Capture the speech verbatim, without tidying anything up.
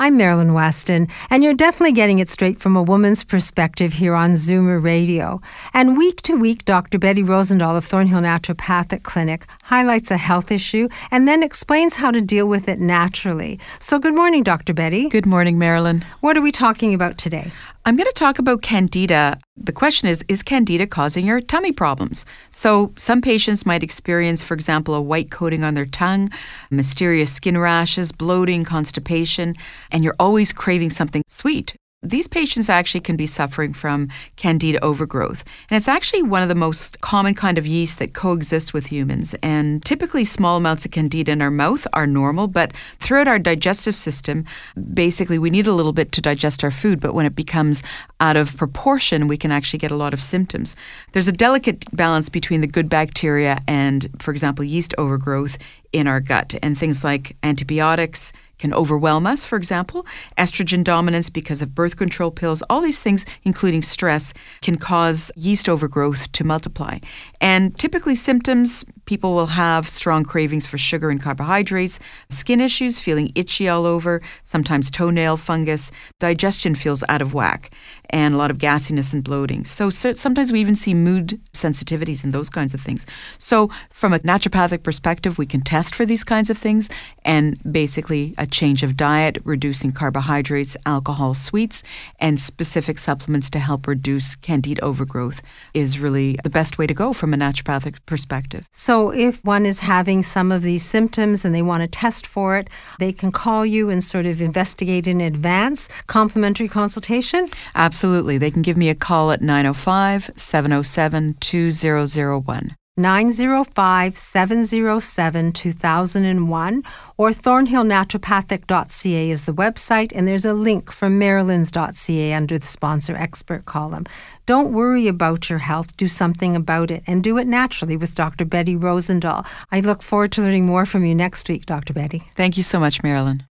I'm Marilyn Weston, and you're definitely getting it straight from a woman's perspective here on Zoomer Radio. And week to week, Doctor Betty Rosendahl of Thornhill Naturopathic Clinic highlights a health issue and then explains how to deal with it naturally. So good morning, Doctor Betty. Good morning, Marilyn. What are we talking about today? I'm going to talk about candida. The question is, is candida causing your tummy problems? So some patients might experience, for example, a white coating on their tongue, mysterious skin rashes, bloating, constipation, and you're always craving something sweet. These patients actually can be suffering from candida overgrowth. And it's actually one of the most common kind of yeast that coexists with humans. And typically small amounts of candida in our mouth are normal, but throughout our digestive system, basically we need a little bit to digest our food, but when it becomes out of proportion, we can actually get a lot of symptoms. There's a delicate balance between the good bacteria and, for example, yeast overgrowth in our gut. And things like antibiotics can overwhelm us, for example. Estrogen dominance because of birth control pills, all these things, including stress, can cause yeast overgrowth to multiply. And typically symptoms, people will have strong cravings for sugar and carbohydrates, skin issues, feeling itchy all over, sometimes toenail fungus, digestion feels out of whack, and a lot of gassiness and bloating. So, so sometimes we even see mood sensitivities and those kinds of things. So from a naturopathic perspective, we can test for these kinds of things, and basically a change of diet, reducing carbohydrates, alcohol, sweets, and specific supplements to help reduce candida overgrowth is really the best way to go from a naturopathic perspective. So if one is having some of these symptoms and they want to test for it, they can call you and sort of investigate in advance, complimentary consultation? Absolutely. They can give me a call at nine oh five, seven oh seven, two oh oh one. nine oh five, seven oh seven, two thousand one, or thornhill naturopathic dot c a is the website, and there's a link from marilyns dot c a under the sponsor expert column. Don't worry about your health. Do something about it, and do it naturally with Doctor Betty Rosendahl. I look forward to learning more from you next week, Doctor Betty. Thank you so much, Marilyn.